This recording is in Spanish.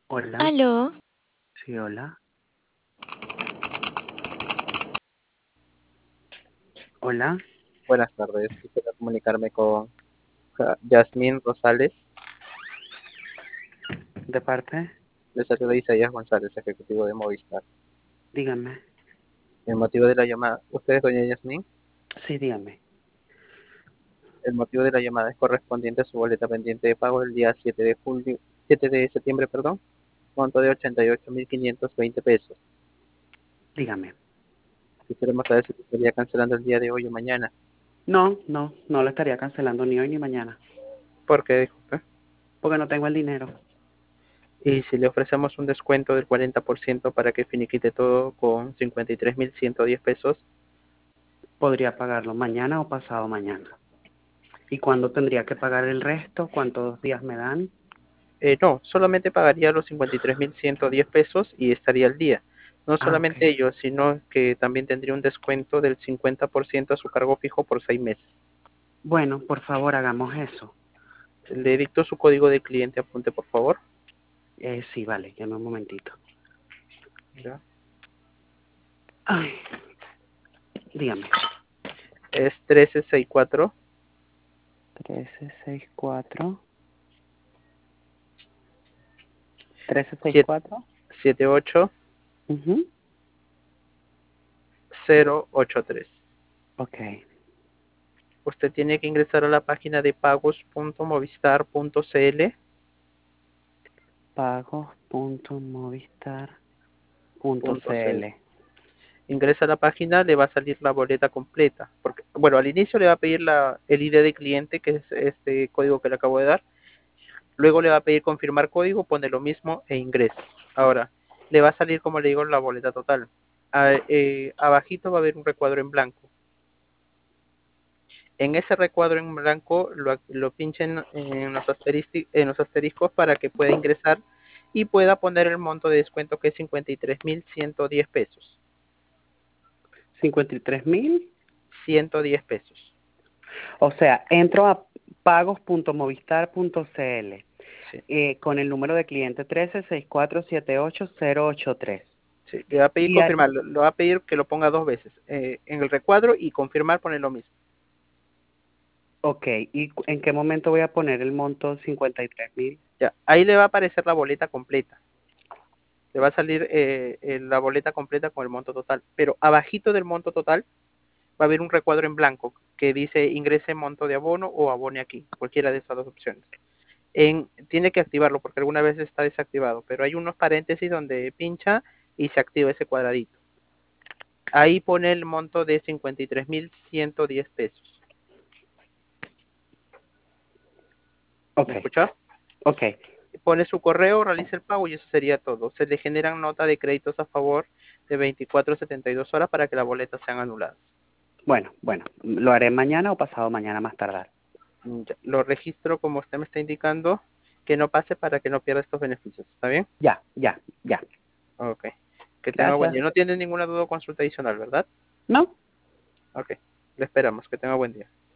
Hola, Aló, sí, hola. Hola, Buenas tardes, quisiera comunicarme con Yasmín Rosales. ¿de parte? Le saluda Isaías González, ejecutivo de Movistar. Dígame. El motivo de la llamada, ¿usted es doña Yasmín? Sí, dígame. El motivo de la llamada es correspondiente a su boleta pendiente de pago del día 7 de septiembre, perdón, monto de 88.520 pesos. Dígame. Quisiéramos saber si estaría cancelando el día de hoy o mañana. No lo estaría cancelando ni hoy ni mañana, ¿Por qué, disculpe? porque no tengo el dinero. Y si le ofrecemos un descuento del 40% para que finiquite todo con 53.110 pesos. Podría pagarlo mañana o pasado mañana. ¿Y cuándo tendría que pagar el resto? ¿Cuántos días me dan? No, solamente pagaría los 53.110 pesos y estaría al día. No Ah, ok. solamente ello, sino que también tendría un descuento del 50% a su cargo fijo por 6 meses. Bueno, por favor, hagamos eso. Le dicto su código de cliente, apunte por favor. Sí, vale, llame un momentito. Ya. Ay, dígame. Es 1364 1364. 1364. 78 Mhm. 083. Ok. Usted tiene que ingresar a la página de pagos.movistar.cl. Pagos.movistar.cl. Ingresa a la página, le va a salir la boleta completa. Porque, bueno, al inicio le va a pedir el ID de cliente, que es este código que le acabo de dar. Luego le va a pedir confirmar código, pone lo mismo e ingresa. Ahora, le va a salir, como le digo, la boleta total. Abajito va a haber un recuadro en blanco. En ese recuadro en blanco lo pinchen en los asteriscos para que pueda ingresar y pueda poner el monto de descuento, que es 53.110 pesos. 53.000. 110 pesos. O sea, entro a pagos.movistar.cl Sí. con el número de cliente 1364788083. Sí, le va a pedir Y a- confirmar, le va a pedir que lo ponga dos veces, en el recuadro, y confirmar pone lo mismo. ok, ¿y en qué momento voy a poner el monto 53.000? Ya, ahí le va a aparecer la boleta completa. Le va a salir la boleta completa con el monto total. Pero abajito del monto total va a haber un recuadro en blanco que dice ingrese monto de abono o abone aquí, cualquiera de esas dos opciones. Tiene que activarlo porque alguna vez está desactivado, pero hay unos paréntesis donde pincha y se activa ese cuadradito. Ahí pone el monto de 53.110 pesos. Ok, ¿Me escucha? ok. Pone su correo, realiza el pago y eso sería todo. Se le generan nota de créditos a favor de 24 a 72 horas para que las boletas sean anuladas. Bueno, lo haré mañana o pasado mañana más tardar. Ya, lo registro como usted me está indicando, que no pase para que no pierda estos beneficios. ¿Está bien? Ya. Ok. Que tenga buen Gracias. día. No tiene ninguna duda o consulta adicional, ¿verdad? ¿No? Ok. Le esperamos. Que tenga buen día.